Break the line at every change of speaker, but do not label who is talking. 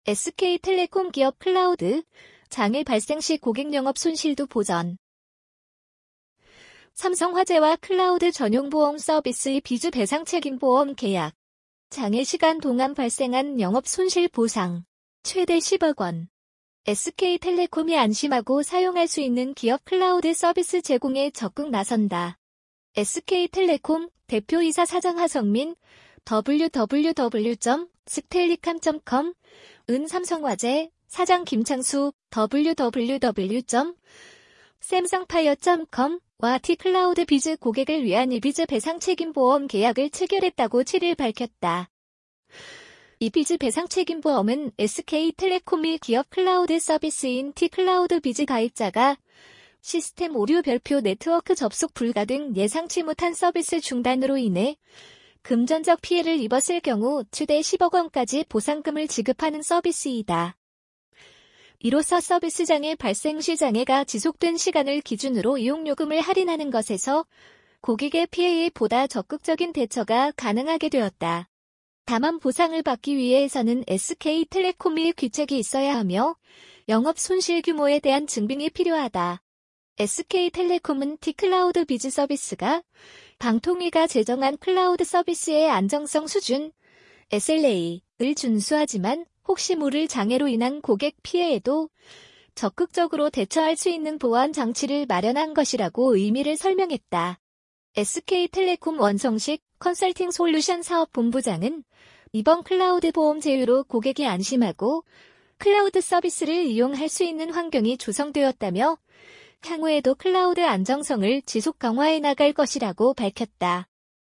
SK텔레콤 기업 클라우드, 장애 발생 시 고객 영업 손실도 보전. 삼성화재와 클라우드 전용 보험 서비스의 비주 배상 책임 보험 계약. 장애 시간 동안 발생한 영업 손실 보상. 최대 10억 원. SK텔레콤이 안심하고 사용할 수 있는 기업 클라우드 서비스 제공에 적극 나선다. SK텔레콤 대표이사 사장 하성민, www.stellicam.com, 삼성화재 사장 김창수, www.samsungfire.com와 T클라우드 비즈 고객을 위한 이비즈 배상 책임 보험 계약을 체결했다고 7일 밝혔다. 이비즈 배상 책임 보험은 SK텔레콤이 기업 클라우드 서비스인 T클라우드 비즈 가입자가 시스템 오류 별표 네트워크 접속 불가 등 예상치 못한 서비스 중단으로 인해 금전적 피해를 입었을 경우 최대 10억 원까지 보상금을 지급하는 서비스이다. 이로써 서비스 장애 발생 시 장애가 지속된 시간을 기준으로 이용요금을 할인하는 것에서 고객의 피해에 보다 적극적인 대처가 가능하게 되었다. 다만 보상을 받기 위해서는 SK텔레콤의 귀책이 있어야 하며 영업 손실 규모에 대한 증빙이 필요하다. SK텔레콤은 T클라우드 비즈 서비스가 방통위가 제정한 클라우드 서비스의 안정성 수준 SLA를 준수하지만 혹시 모를 장애로 인한 고객 피해에도 적극적으로 대처할 수 있는 보안 장치를 마련한 것이라고 의미를 설명했다. SK텔레콤 원성식 컨설팅 솔루션 사업본부장은 이번 클라우드 보험 제휴로 고객이 안심하고 클라우드 서비스를 이용할 수 있는 환경이 조성되었다며 향후에도 클라우드 안정성을 지속 강화해 나갈 것이라고 밝혔다.